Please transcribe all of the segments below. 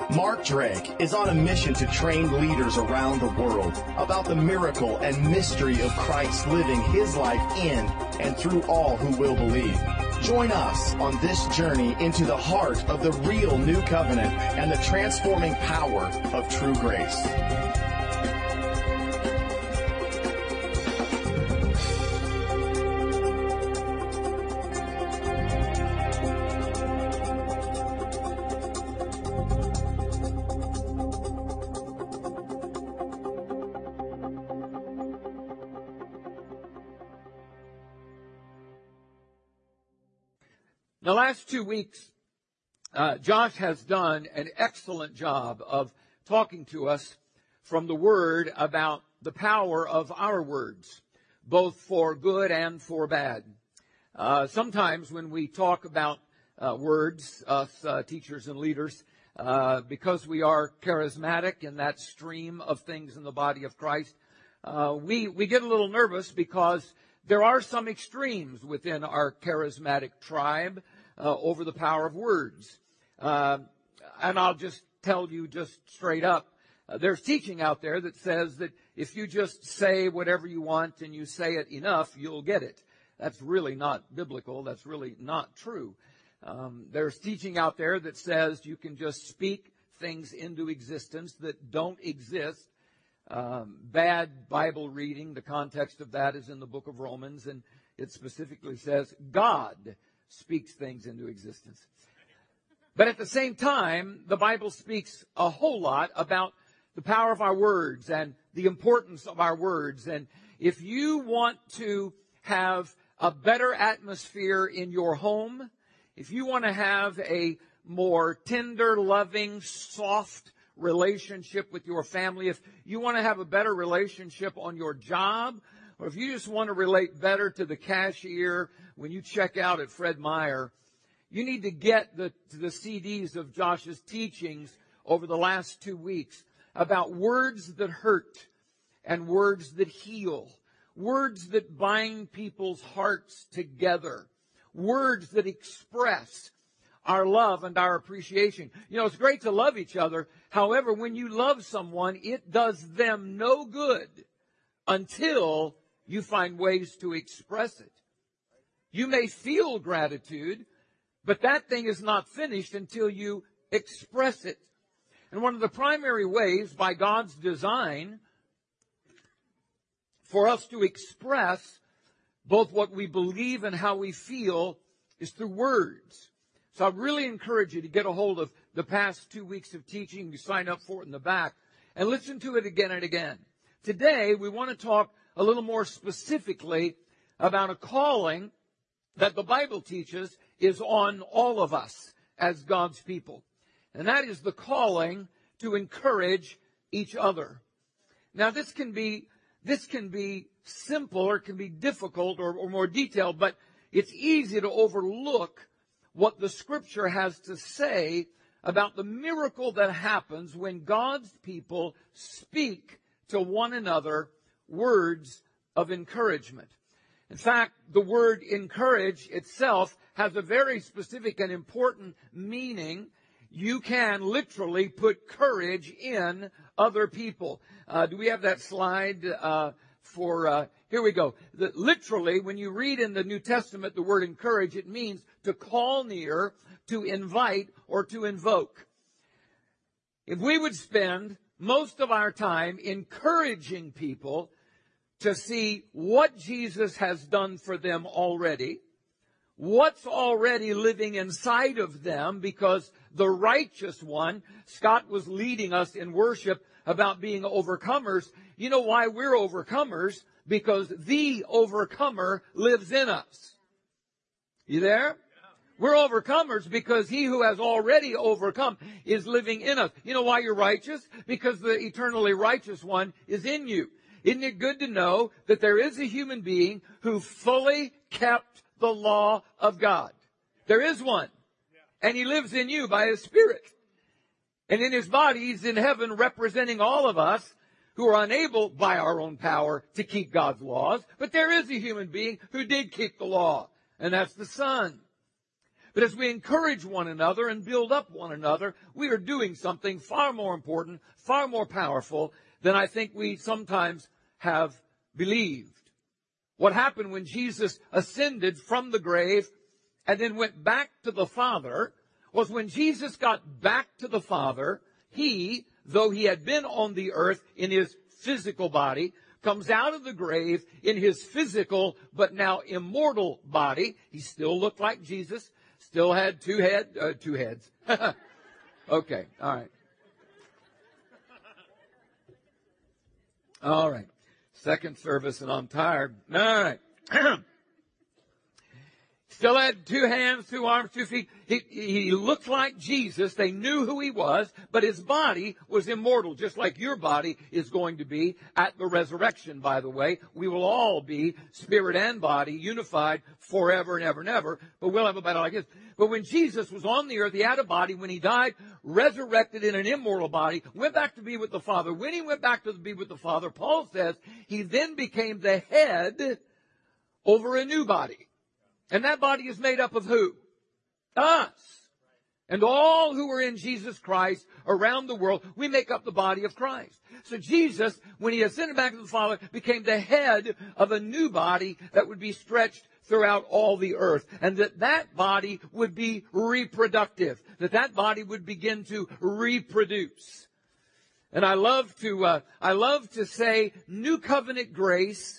Mark Drake is on a mission to train leaders around the world about the miracle and mystery of Christ living His life in and through all who will believe. Join us on this journey into the heart of the real new covenant and the transforming power of true grace. The last 2 weeks, Josh has done an excellent job of talking to us from the Word about the power of our words, both for good and for bad. Sometimes when we talk about words, us teachers and leaders, because we are charismatic in that stream of things in the body of Christ, we get a little nervous because there are some extremes within our charismatic tribe over the power of words. And I'll just tell you just straight up, there's teaching out there that says that if you just say whatever you want and you say it enough, you'll get it. That's really not biblical. That's really not true. There's teaching out there that says you can just speak things into existence that don't exist. Bad Bible reading, the context of that is in the book of Romans, and it specifically says God speaks things into existence. But at the same time, the Bible speaks a whole lot about the power of our words and the importance of our words. And if you want to have a better atmosphere in your home, if you want to have a more tender, loving, soft relationship with your family, if you want to have a better relationship on your job, or if you just want to relate better to the cashier when you check out at Fred Meyer, you need to get the CDs of Josh's teachings over the last 2 weeks about words that hurt and words that heal, words that bind people's hearts together, words that express our love and our appreciation. You know, it's great to love each other. However, when you love someone, it does them no good until you find ways to express it. You may feel gratitude, but that thing is not finished until you express it. And one of the primary ways by God's design for us to express both what we believe and how we feel is through words. So I really encourage you to get a hold of the past 2 weeks of teaching. You sign up for it in the back and listen to it again and again. Today, we want to talk a little more specifically about a calling that the Bible teaches is on all of us as God's people. And that is the calling to encourage each other. Now, this can be simple or it can be difficult or more detailed, but it's easy to overlook what the Scripture has to say about the miracle that happens when God's people speak to one another words of encouragement. In fact, the word encourage itself has a very specific and important meaning. You can literally put courage in other people. Do we have that slide here we go. Literally, when you read in the New Testament the word encourage, it means to call near, to invite, or to invoke. If we would spend most of our time encouraging people to see what Jesus has done for them already, what's already living inside of them, because the righteous one, Scott was leading us in worship about being overcomers. You know why we're overcomers? Because the overcomer lives in us. You there? We're overcomers because he who has already overcome is living in us. You know why you're righteous? Because the eternally righteous one is in you. Isn't it good to know that there is a human being who fully kept the law of God? There is one. And he lives in you by his Spirit. And in his body, he's in heaven representing all of us who are unable by our own power to keep God's laws. But there is a human being who did keep the law. And that's the Son. But as we encourage one another and build up one another, we are doing something far more important, far more powerful than I think we sometimes have believed. What happened when Jesus ascended from the grave and then went back to the Father was when Jesus got back to the Father, he, though he had been on the earth in his physical body, comes out of the grave in his physical but now immortal body. He still looked like Jesus, still had two heads. Okay, all right. All right. Second service and I'm tired. All right. Still had two hands, two arms, 2 feet. He looked like Jesus. They knew who he was, but his body was immortal, just like your body is going to be at the resurrection, by the way. We will all be, spirit and body, unified forever and ever and ever, but we'll have a body like this. But when Jesus was on the earth, he had a body. When he died, resurrected in an immortal body, went back to be with the Father. When he went back to be with the Father, Paul says, he then became the head over a new body. And that body is made up of who? Us. And all who are in Jesus Christ around the world, we make up the body of Christ. So Jesus, when he ascended back to the Father, became the head of a new body that would be stretched throughout all the earth. And that body would be reproductive. That body would begin to reproduce. And I love to say New Covenant grace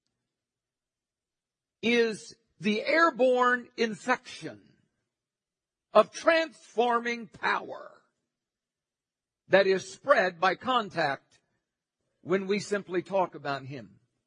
is the airborne infection of transforming power that is spread by contact when we simply talk about him.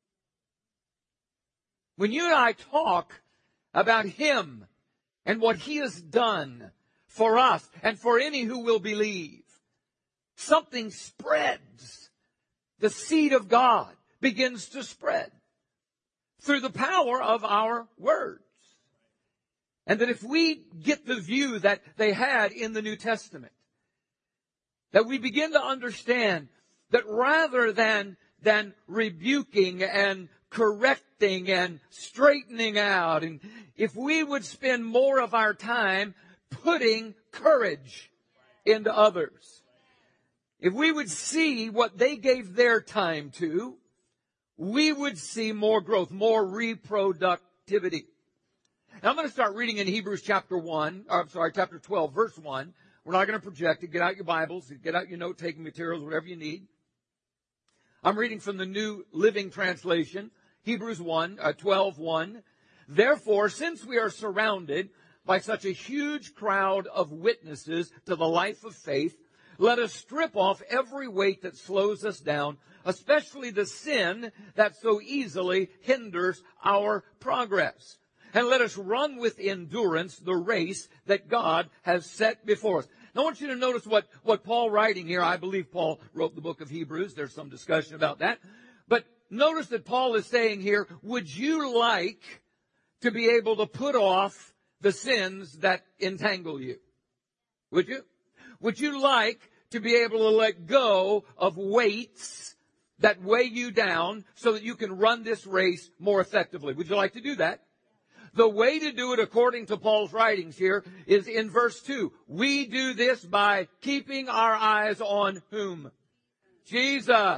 When you and I talk about him and what he has done for us and for any who will believe, something spreads. The seed of God begins to spread through the power of our words. And that if we get the view that they had in the New Testament, that we begin to understand that rather than rebuking and correcting and straightening out, and if we would spend more of our time putting courage into others, if we would see what they gave their time to, we would see more growth, more reproductivity. Now I'm going to start reading in Hebrews chapter 12, verse 1. We're not going to project it. Get out your Bibles, get out your note-taking materials, whatever you need. I'm reading from the New Living Translation, Hebrews 12:1. Therefore, since we are surrounded by such a huge crowd of witnesses to the life of faith, let us strip off every weight that slows us down, especially the sin that so easily hinders our progress. And let us run with endurance the race that God has set before us. Now I want you to notice what Paul writing here. I believe Paul wrote the book of Hebrews. There's some discussion about that. But notice that Paul is saying here, would you like to be able to put off the sins that entangle you? Would you? Would you like to be able to let go of weights that weigh you down so that you can run this race more effectively? Would you like to do that? The way to do it, according to Paul's writings here, is in verse 2. We do this by keeping our eyes on whom? Jesus.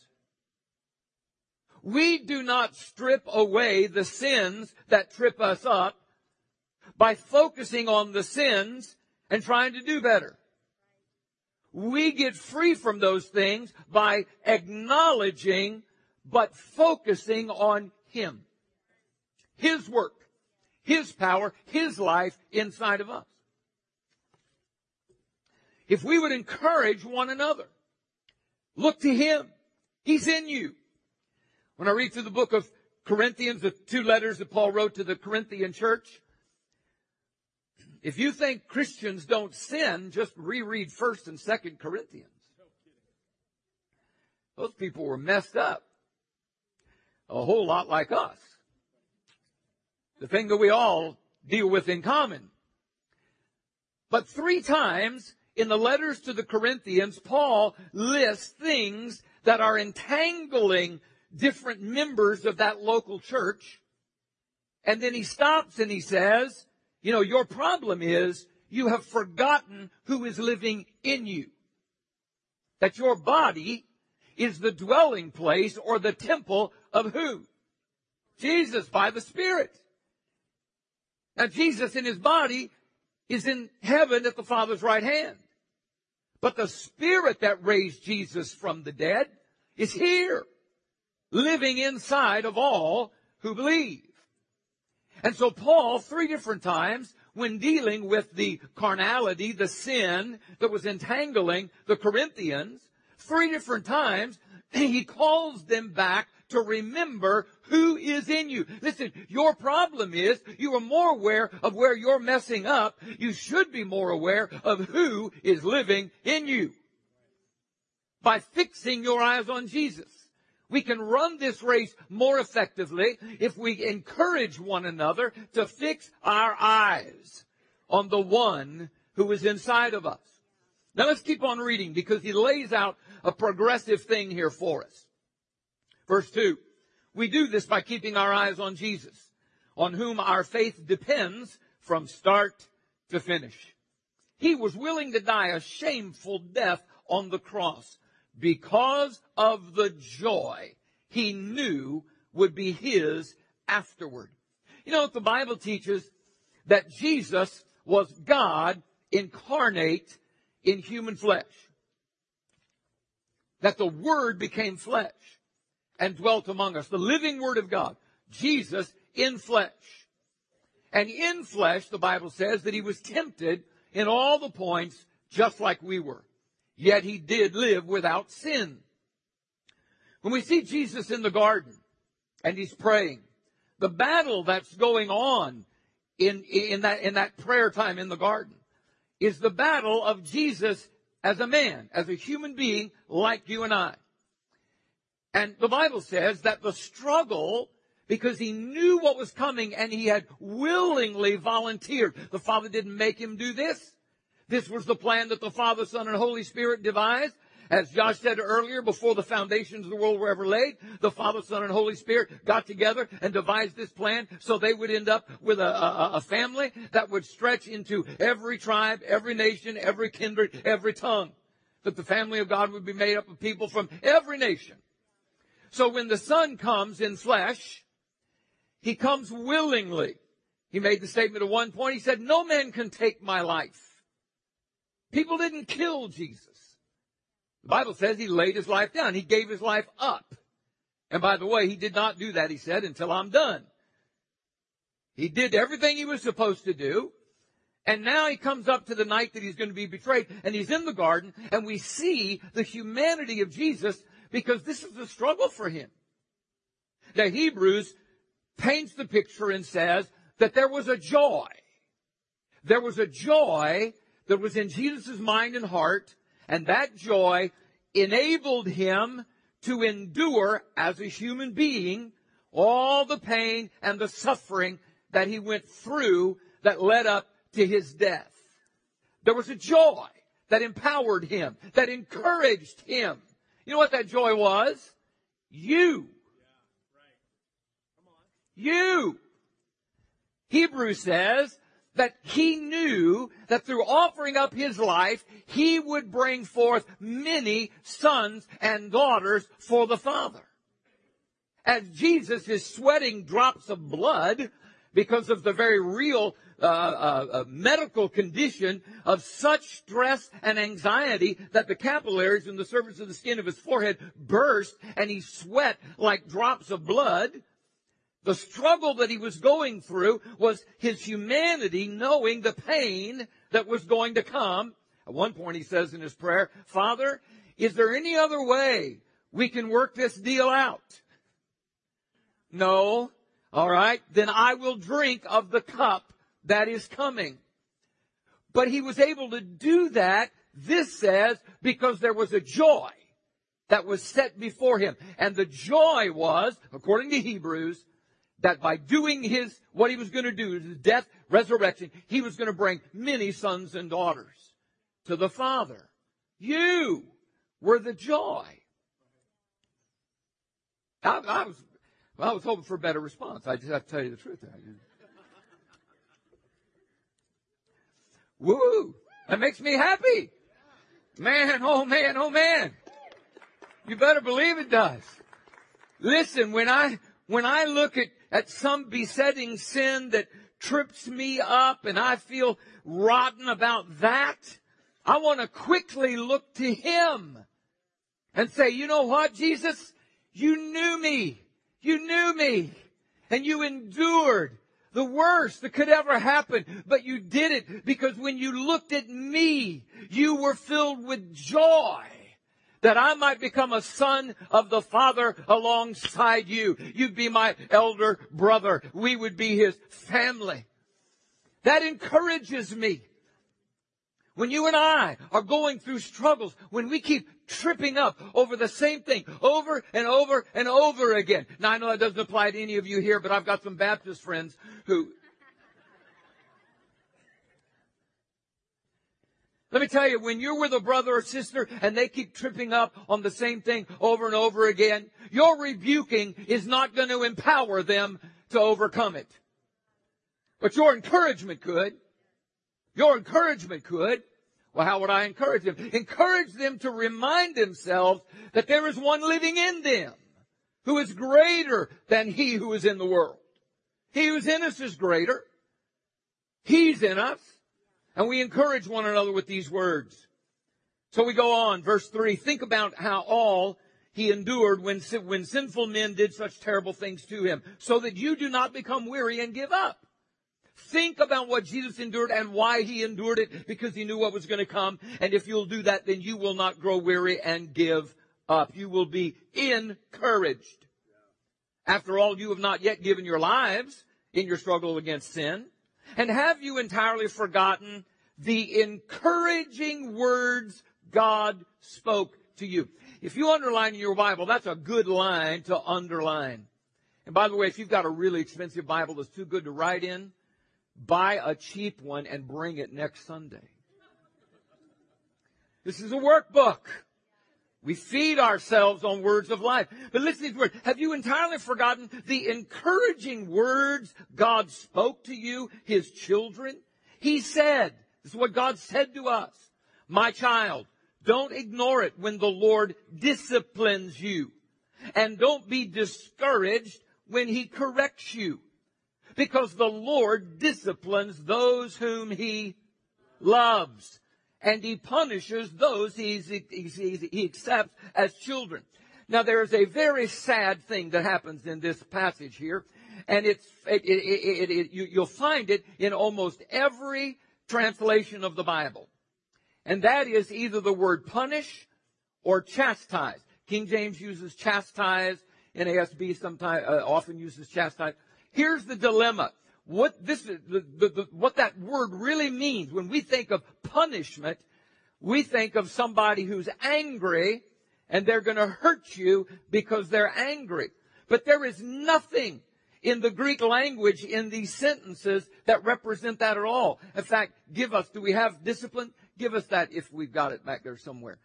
We do not strip away the sins that trip us up by focusing on the sins and trying to do better. We get free from those things by acknowledging but focusing on him. His work, his power, his life inside of us. If we would encourage one another, look to him. He's in you. When I read through the book of Corinthians, the 2 letters that Paul wrote to the Corinthian church, if you think Christians don't sin, just reread 1st and 2nd Corinthians. Those people were messed up. A whole lot like us. The thing that we all deal with in common. But 3 times in the letters to the Corinthians, Paul lists things that are entangling different members of that local church. And then he stops and he says, You know, your problem is you have forgotten who is living in you. That your body is the dwelling place or the temple of who? Jesus, by the Spirit. Now, Jesus in his body is in heaven at the Father's right hand. But the Spirit that raised Jesus from the dead is here, living inside of all who believe. And so Paul, 3 different times, when dealing with the carnality, the sin that was entangling the Corinthians, 3 different times, he calls them back to remember who is in you. Listen, your problem is you are more aware of where you're messing up. You should be more aware of who is living in you. By fixing your eyes on Jesus, we can run this race more effectively if we encourage one another to fix our eyes on the one who is inside of us. Now let's keep on reading because he lays out a progressive thing here for us. Verse 2, we do this by keeping our eyes on Jesus, on whom our faith depends from start to finish. He was willing to die a shameful death on the cross because of the joy he knew would be his afterward. You know, the Bible teaches that Jesus was God incarnate in human flesh. That the Word became flesh and dwelt among us. The living Word of God. Jesus in flesh. And in flesh, the Bible says that he was tempted in all the points just like we were. Yet he did live without sin. When we see Jesus in the garden and he's praying, the battle that's going on in that prayer time in the garden is the battle of Jesus as a man, as a human being like you and I. And the Bible says that the struggle, because he knew what was coming and he had willingly volunteered. The Father didn't make him do this. This was the plan that the Father, Son, and Holy Spirit devised. As Josh said earlier, before the foundations of the world were ever laid, the Father, Son, and Holy Spirit got together and devised this plan so they would end up with a family that would stretch into every tribe, every nation, every kindred, every tongue. That the family of God would be made up of people from every nation. So when the Son comes in flesh, he comes willingly. He made the statement at one point. He said, "No man can take my life." People didn't kill Jesus. The Bible says he laid his life down. He gave his life up. And by the way, he did not do that, he said, until I'm done. He did everything he was supposed to do. And now he comes up to the night that he's going to be betrayed. And he's in the garden. And we see the humanity of Jesus because this is a struggle for him. Now, Hebrews paints the picture and says that there was a joy. There was a joy that was in Jesus' mind and heart, and that joy enabled him to endure as a human being all the pain and the suffering that he went through that led up to his death. There was a joy that empowered him, that encouraged him. You know what that joy was? You. You. Hebrews says that he knew that through offering up his life, he would bring forth many sons and daughters for the Father. As Jesus is sweating drops of blood because of the very real medical condition of such stress and anxiety that the capillaries in the surface of the skin of his forehead burst and he sweat like drops of blood. The struggle that he was going through was his humanity knowing the pain that was going to come. At one point he says in his prayer, "Father, is there any other way we can work this deal out?" No. All right. Then I will drink of the cup that is coming. But he was able to do that, this says, because there was a joy that was set before him. And the joy was, according to Hebrews, that by doing what he was going to do, his death, resurrection, he was going to bring many sons and daughters to the Father. You were the joy. I was hoping for a better response. I just have to tell you the truth. Woo! That makes me happy. Man, oh man, oh man. You better believe it does. Listen, when I look at some besetting sin that trips me up and I feel rotten about that, I want to quickly look to Him and say, you know what, Jesus? You knew me. You knew me. And you endured the worst that could ever happen. But you did it because when you looked at me, you were filled with joy that I might become a son of the Father alongside you. You'd be my elder brother. We would be His family. That encourages me. When you and I are going through struggles, when we keep tripping up over the same thing over and over and over again. Now, I know that doesn't apply to any of you here, but I've got some Baptist friends who... Let me tell you, when you're with a brother or sister and they keep tripping up on the same thing over and over again, your rebuking is not going to empower them to overcome it. But your encouragement could. Your encouragement could. Well, how would I encourage them? Encourage them to remind themselves that there is one living in them who is greater than he who is in the world. He who's in us is greater. He's in us. And we encourage one another with these words. So we go on, verse 3. Think about how all He endured when sinful men did such terrible things to Him, so that you do not become weary and give up. Think about what Jesus endured and why He endured it, because He knew what was going to come. And if you'll do that, then you will not grow weary and give up. You will be encouraged. After all, you have not yet given your lives in your struggle against sin. And have you entirely forgotten the encouraging words God spoke to you? If you underline in your Bible, that's a good line to underline. And by the way, if you've got a really expensive Bible that's too good to write in, buy a cheap one and bring it next Sunday. This is a workbook. We feed ourselves on words of life. But listen to these words. Have you entirely forgotten the encouraging words God spoke to you, His children? He said, this is what God said to us, my child, don't ignore it when the Lord disciplines you. And don't be discouraged when He corrects you. Because the Lord disciplines those whom He loves. And He punishes those He accepts as children. Now, there is a very sad thing that happens in this passage here. And you'll find it in almost every translation of the Bible. And that is either the word punish or chastise. King James uses chastise. NASB sometimes often uses chastise. Here's the dilemma. What that word really means, when we think of punishment, we think of somebody who's angry and they're going to hurt you because they're angry. But there is nothing in the Greek language in these sentences that represent that at all. In fact, do we have discipline? Give us that if we've got it back there somewhere.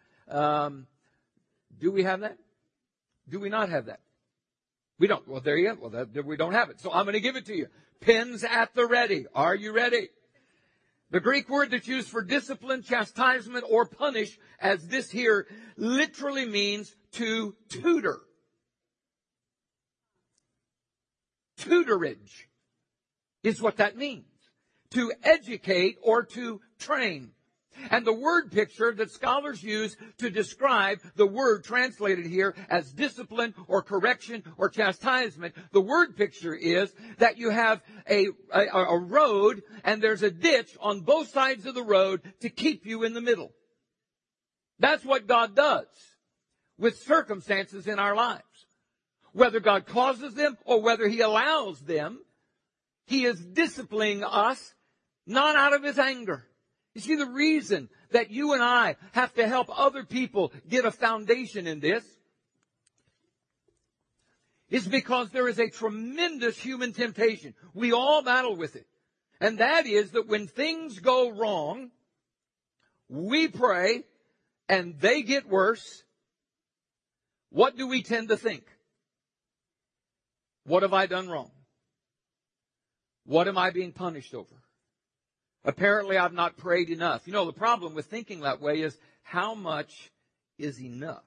Do we have that? Do we not have that? We don't. Well, there you go. Well, we don't have it. So I'm going to give it to you. Pens at the ready. Are you ready? The Greek word that's used for discipline, chastisement, or punish, as this here, literally means to tutor. Tutorage is what that means. To educate or to train. And the word picture that scholars use to describe the word translated here as discipline or correction or chastisement, the word picture is that you have a road and there's a ditch on both sides of the road to keep you in the middle. That's what God does with circumstances in our lives. Whether God causes them or whether He allows them, He is disciplining us not out of His anger. You see, the reason that you and I have to help other people get a foundation in this is because there is a tremendous human temptation. We all battle with it. And that is that when things go wrong, we pray and they get worse. What do we tend to think? What have I done wrong? What am I being punished over? Apparently, I've not prayed enough. You know, the problem with thinking that way is how much is enough?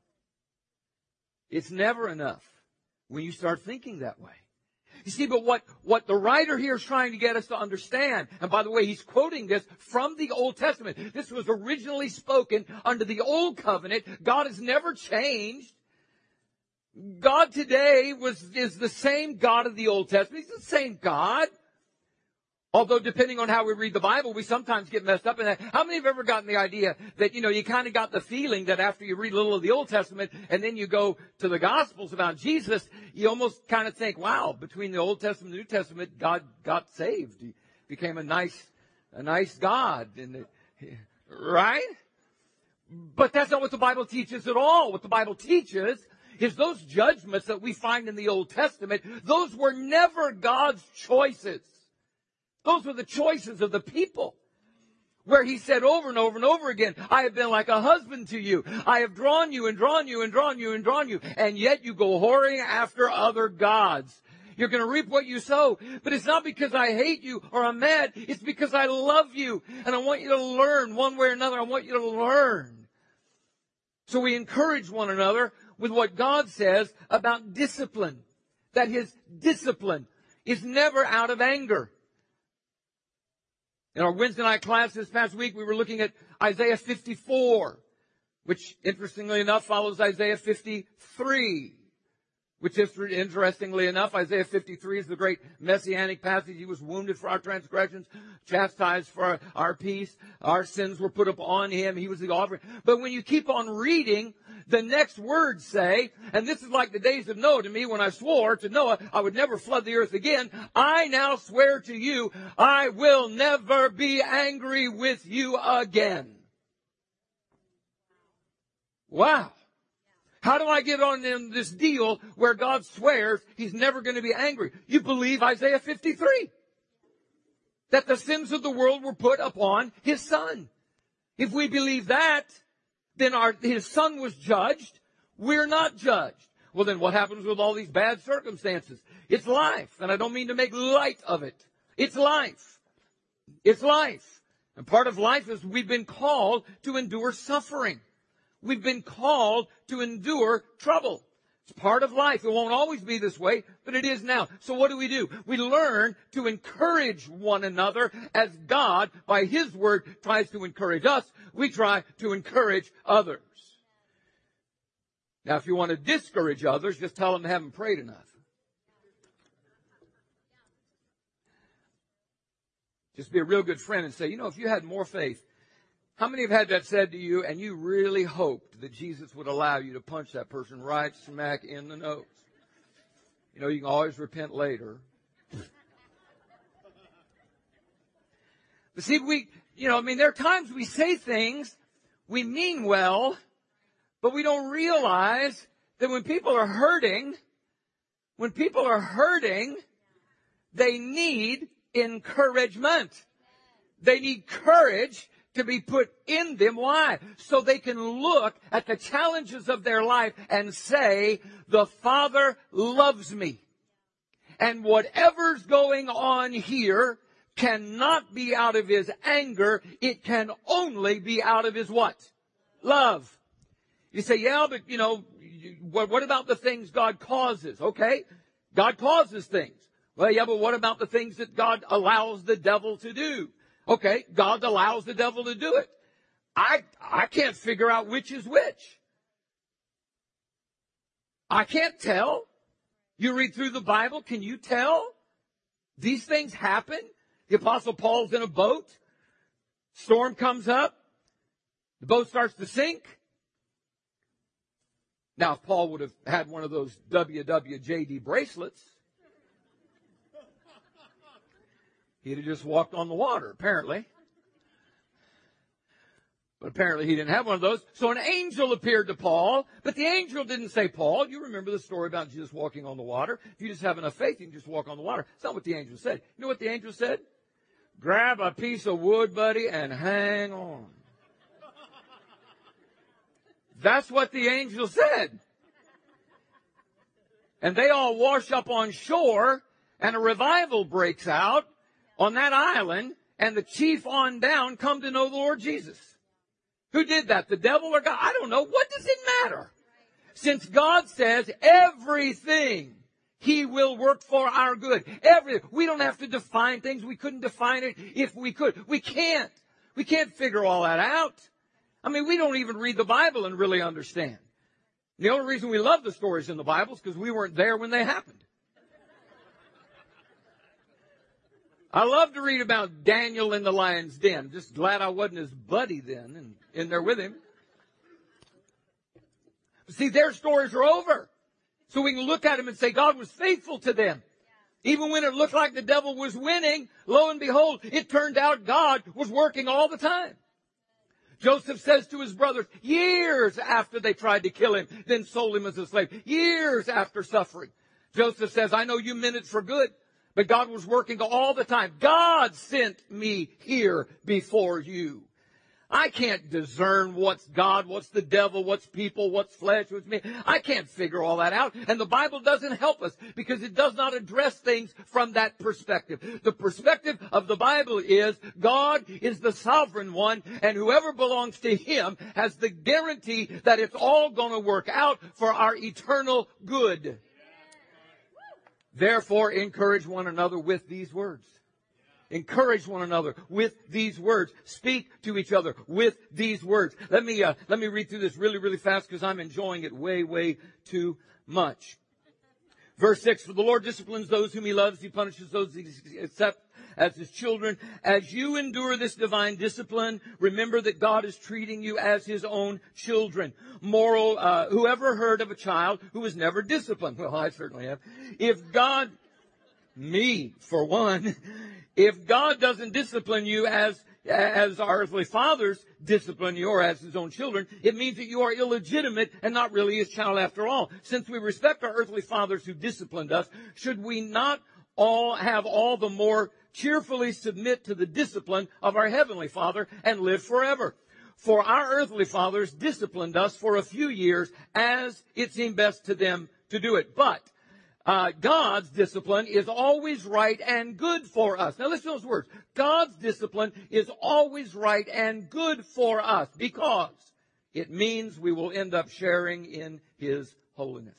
It's never enough when you start thinking that way. You see, but what the writer here is trying to get us to understand, and by the way, he's quoting this from the Old Testament. This was originally spoken under the Old Covenant. God has never changed. God today is the same God of the Old Testament. He's the same God. Although, depending on how we read the Bible, we sometimes get messed up in that. How many have ever gotten the idea that, you kind of got the feeling that after you read a little of the Old Testament and then you go to the Gospels about Jesus, you almost kind of think, wow, between the Old Testament and the New Testament, God got saved. He became a nice God. Right? But that's not what the Bible teaches at all. What the Bible teaches is those judgments that we find in the Old Testament, those were never God's choices. Those were the choices of the people, where he said over and over and over again, I have been like a husband to you. I have drawn you and drawn you and drawn you and drawn you. And yet you go whoring after other gods. You're going to reap what you sow. But it's not because I hate you or I'm mad. It's because I love you. And I want you to learn one way or another. I want you to learn. So we encourage one another with what God says about discipline. That his discipline is never out of anger. In our Wednesday night class this past week, we were looking at Isaiah 54, which, interestingly enough, follows Isaiah 53, which, interestingly enough, Isaiah 53 is the great messianic passage. He was wounded for our transgressions, chastised for our peace. Our sins were put upon him. He was the offering. But when you keep on reading, the next words say, and this is like the days of Noah to me when I swore to Noah I would never flood the earth again. I now swear to you, I will never be angry with you again. Wow. How do I get on in this deal where God swears he's never going to be angry? You believe Isaiah 53. That the sins of the world were put upon his son. If we believe that, then his son was judged. We're not judged. Well, then what happens with all these bad circumstances? It's life. And I don't mean to make light of it. It's life. It's life. And part of life is we've been called to endure suffering. We've been called to endure trouble. It's part of life. It won't always be this way, but it is now. So what do? We learn to encourage one another as God, by his word, tries to encourage us. We try to encourage others. Now, if you want to discourage others, just tell them they haven't prayed enough. Just be a real good friend and say, if you had more faith, how many have had that said to you and you really hoped that Jesus would allow you to punch that person right smack in the nose? You can always repent later. But see, there are times we say things, we mean well, but we don't realize that when people are hurting, they need encouragement. They need courage to be put in them. Why? So they can look at the challenges of their life and say, the Father loves me. And whatever's going on here cannot be out of his anger. It can only be out of his what? Love. You say, yeah, but what about the things God causes? Okay, God causes things. Well, yeah, but what about the things that God allows the devil to do? Okay, God allows the devil to do it. I can't figure out which is which. I can't tell. You read through the Bible, can you tell? These things happen. The Apostle Paul's in a boat. Storm comes up. The boat starts to sink. Now, if Paul would have had one of those WWJD bracelets, he'd have just walked on the water, apparently. But apparently he didn't have one of those. So an angel appeared to Paul, but the angel didn't say, Paul, you remember the story about Jesus walking on the water? If you just have enough faith, you can just walk on the water. That's not what the angel said. You know what the angel said? Grab a piece of wood, buddy, and hang on. That's what the angel said. And they all wash up on shore, and a revival breaks out on that island, and the chief on down come to know the Lord Jesus. Who did that? The devil or God? I don't know. What does it matter? Since God says everything He will work for our good. Everything. We don't have to define things. We couldn't define it if we could. We can't. We can't figure all that out. I mean, we don't even read the Bible and really understand. The only reason we love the stories in the Bible is because we weren't there when they happened. I love to read about Daniel in the lion's den. Just glad I wasn't his buddy then and in there with him. See, their stories are over. So we can look at them and say God was faithful to them. Even when it looked like the devil was winning, lo and behold, it turned out God was working all the time. Joseph says to his brothers, years after they tried to kill him, then sold him as a slave, years after suffering. Joseph says, I know you meant it for good, but God was working all the time. God sent me here before you. I can't discern what's God, what's the devil, what's people, what's flesh, what's me. I can't figure all that out. And the Bible doesn't help us because it does not address things from that perspective. The perspective of the Bible is God is the sovereign one, and whoever belongs to Him has the guarantee that it's all going to work out for our eternal good. Therefore, encourage one another with these words. Encourage one another with these words. Speak to each other with these words. Let me read through this really, really fast because I'm enjoying it way, way too much. Verse 6, for the Lord disciplines those whom He loves. He punishes those He accepts as His children. As you endure this divine discipline, remember that God is treating you as His own children. Whoever heard of a child who was never disciplined? Well, I certainly have. Me, for one, if God doesn't discipline you as our earthly fathers discipline you or as His own children, it means that you are illegitimate and not really His child after all. Since we respect our earthly fathers who disciplined us, should we not all the more cheerfully submit to the discipline of our Heavenly Father and live forever? For our earthly fathers disciplined us for a few years as it seemed best to them to do it. But God's discipline is always right and good for us. Now listen to those words. God's discipline is always right and good for us because it means we will end up sharing in His holiness.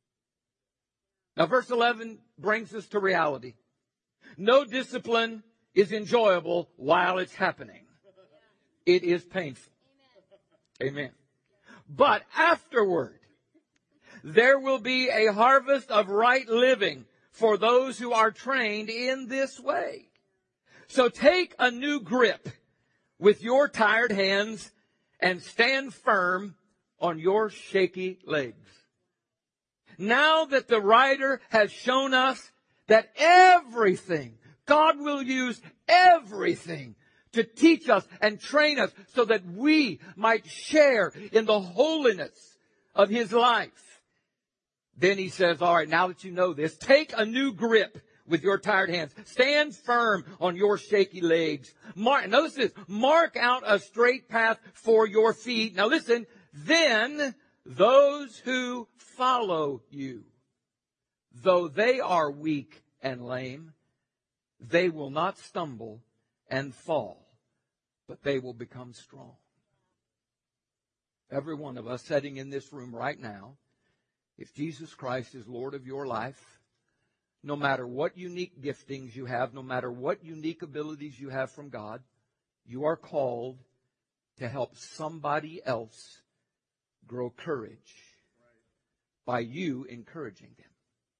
Now verse 11 brings us to reality. No discipline is enjoyable while it's happening. It is painful. Amen. But afterward, there will be a harvest of right living for those who are trained in this way. So take a new grip with your tired hands and stand firm on your shaky legs. Now that the writer has shown us that everything, God will use everything to teach us and train us so that we might share in the holiness of His life. Then He says, all right, now that you know this, take a new grip with your tired hands. Stand firm on your shaky legs. Notice this, mark out a straight path for your feet. Now listen, then those who follow you, though they are weak and lame, they will not stumble and fall, but they will become strong. Every one of us sitting in this room right now, if Jesus Christ is Lord of your life, no matter what unique giftings you have, no matter what unique abilities you have from God, you are called to help somebody else grow courage by you encouraging them.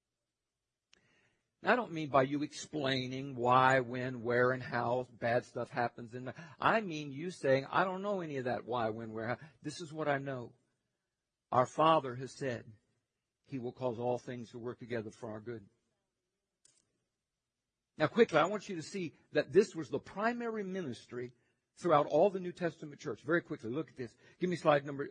Now, I don't mean by you explaining why, when, where, and how bad stuff happens. I mean you saying, I don't know any of that why, when, where, how. This is what I know. Our Father has said He will cause all things to work together for our good. Now, quickly, I want you to see that this was the primary ministry throughout all the New Testament church. Very quickly, look at this. Give me slide number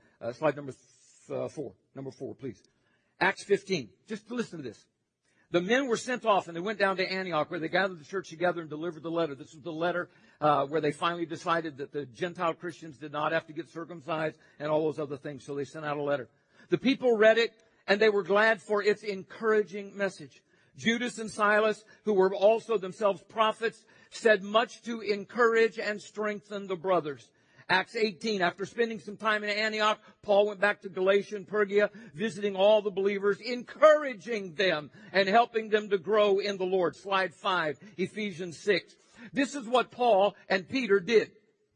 4. Number 4, please. Acts 15. Just listen to this. The men were sent off, and they went down to Antioch, where they gathered the church together and delivered the letter. This was the letter where they finally decided that the Gentile Christians did not have to get circumcised and all those other things, so they sent out a letter. The people read it, and they were glad for its encouraging message. Judas and Silas, who were also themselves prophets, said much to encourage and strengthen the brothers. Acts 18, after spending some time in Antioch, Paul went back to Galatia and Phrygia, visiting all the believers, encouraging them and helping them to grow in the Lord. Slide 5, Ephesians 6. This is what Paul and Peter did.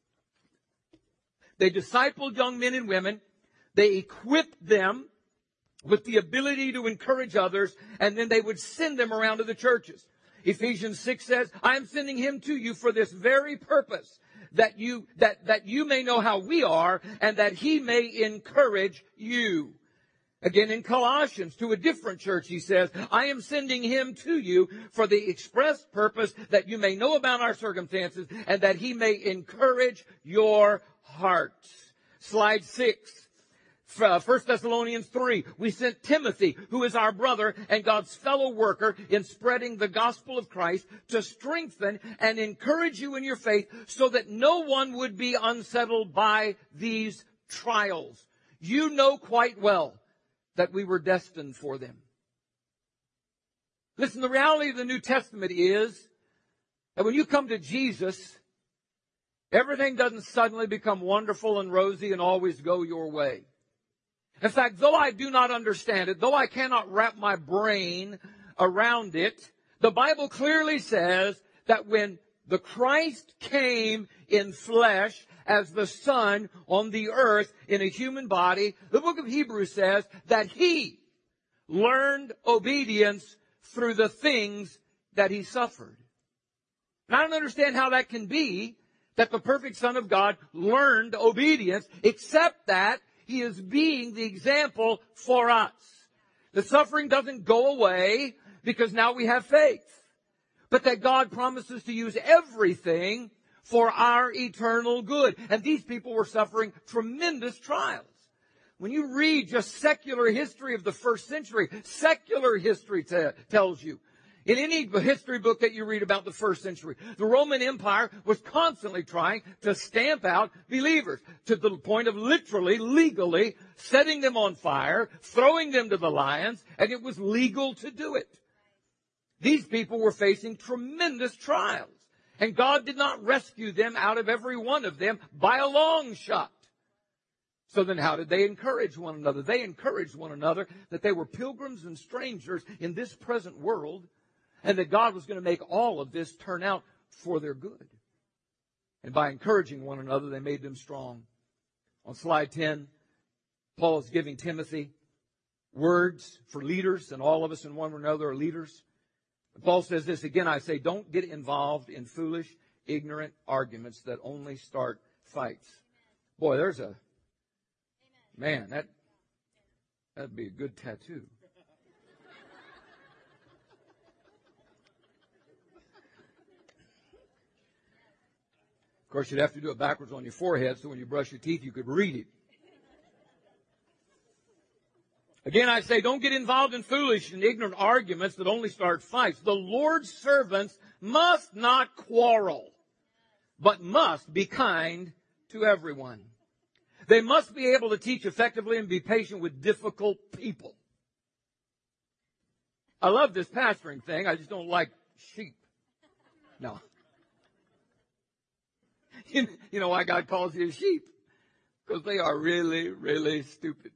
They discipled young men and women. They equipped them with the ability to encourage others, and then they would send them around to the churches. Ephesians 6 says, I am sending him to you for this very purpose, that you may know how we are, and that he may encourage you. Again, in Colossians, to a different church, he says, I am sending him to you for the express purpose that you may know about our circumstances, and that he may encourage your hearts. Slide 6. 1 Thessalonians 3, we sent Timothy, who is our brother and God's fellow worker in spreading the gospel of Christ, to strengthen and encourage you in your faith so that no one would be unsettled by these trials. You know quite well that we were destined for them. Listen, the reality of the New Testament is that when you come to Jesus, everything doesn't suddenly become wonderful and rosy and always go your way. In fact, though I do not understand it, though I cannot wrap my brain around it, the Bible clearly says that when the Christ came in flesh as the Son on the earth in a human body, the book of Hebrews says that he learned obedience through the things that he suffered. And I don't understand how that can be, that the perfect Son of God learned obedience, except that he is being the example for us. The suffering doesn't go away because now we have faith, but that God promises to use everything for our eternal good. And these people were suffering tremendous trials. When you read just secular history of the first century, secular history tells you, in any history book that you read about the first century, the Roman Empire was constantly trying to stamp out believers to the point of literally, legally setting them on fire, throwing them to the lions, and it was legal to do it. These people were facing tremendous trials, and God did not rescue them out of every one of them by a long shot. So then how did they encourage one another? They encouraged one another that they were pilgrims and strangers in this present world, and that God was going to make all of this turn out for their good. And by encouraging one another, they made them strong. On slide 10, Paul is giving Timothy words for leaders, and all of us in one or another are leaders. Paul says this, again, I say, don't get involved in foolish, ignorant arguments that only start fights. Boy, there's a, man, that'd be a good tattoo. Of course, you'd have to do it backwards on your forehead so when you brush your teeth, you could read it. Again, I say, don't get involved in foolish and ignorant arguments that only start fights. The Lord's servants must not quarrel, but must be kind to everyone. They must be able to teach effectively and be patient with difficult people. I love this pastoring thing. I just don't like sheep. No. You know why God calls you sheep? Because they are really, really stupid.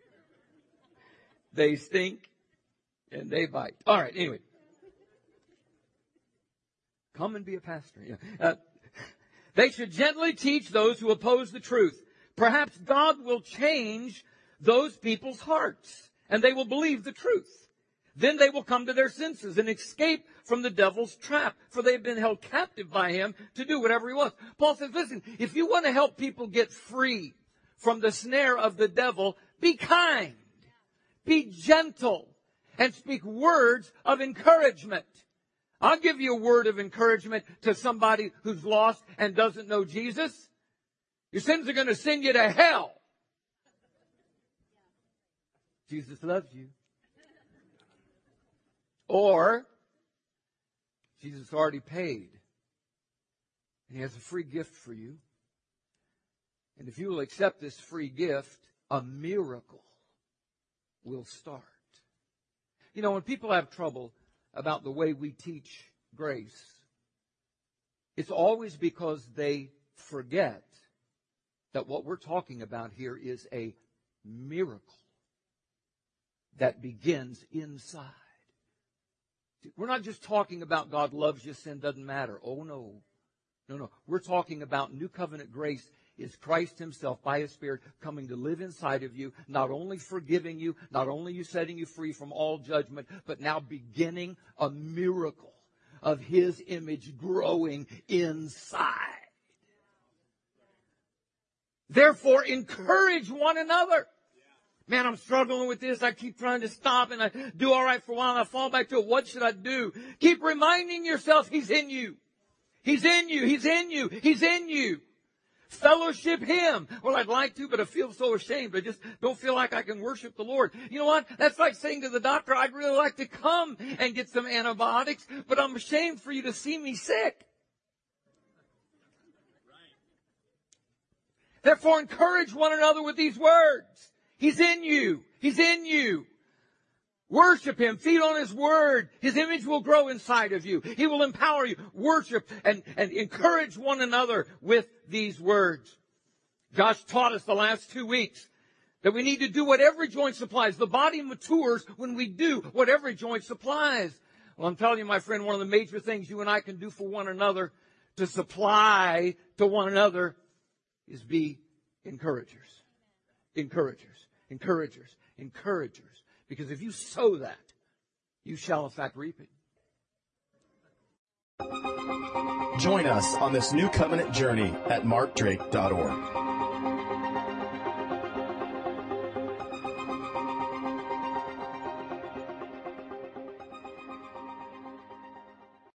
They stink and they bite. All right, anyway. Come and be a pastor. Yeah. They should gently teach those who oppose the truth. Perhaps God will change those people's hearts and they will believe the truth. Then they will come to their senses and escape from the devil's trap, for they have been held captive by him to do whatever he wants. Paul says, listen, if you want to help people get free from the snare of the devil, be kind, be gentle, and speak words of encouragement. I'll give you a word of encouragement to somebody who's lost and doesn't know Jesus. Your sins are going to send you to hell. Jesus loves you. Or, Jesus already paid. And he has a free gift for you. And if you will accept this free gift, a miracle will start. You know, when people have trouble, about the way we teach grace, it's always because they forget that what we're talking about here is a miracle that begins inside. We're not just talking about God loves you, sin doesn't matter. Oh, no. No. We're talking about new covenant grace is Christ himself by his Spirit coming to live inside of you, not only forgiving you, not only setting you free from all judgment, but now beginning a miracle of his image growing inside. Therefore, encourage one another. Man, I'm struggling with this. I keep trying to stop, and I do all right for a while, and I fall back to it. What should I do? Keep reminding yourself he's in you. He's in you. He's in you. He's in you. Fellowship him. Well, I'd like to, but I feel so ashamed. I just don't feel like I can worship the Lord. You know what? That's like saying to the doctor, I'd really like to come and get some antibiotics, but I'm ashamed for you to see me sick. Therefore, encourage one another with these words. He's in you. He's in you. Worship him. Feed on his word. His image will grow inside of you. He will empower you. Worship and encourage one another with these words. Josh taught us the last 2 weeks that we need to do what every joint supplies. The body matures when we do what every joint supplies. Well, I'm telling you, my friend, one of the major things you and I can do for one another to supply to one another is be encouragers. Encouragers. Encouragers. Encouragers. Because if you sow that, you shall in fact reap it. Join us on this new covenant journey at markdrake.org.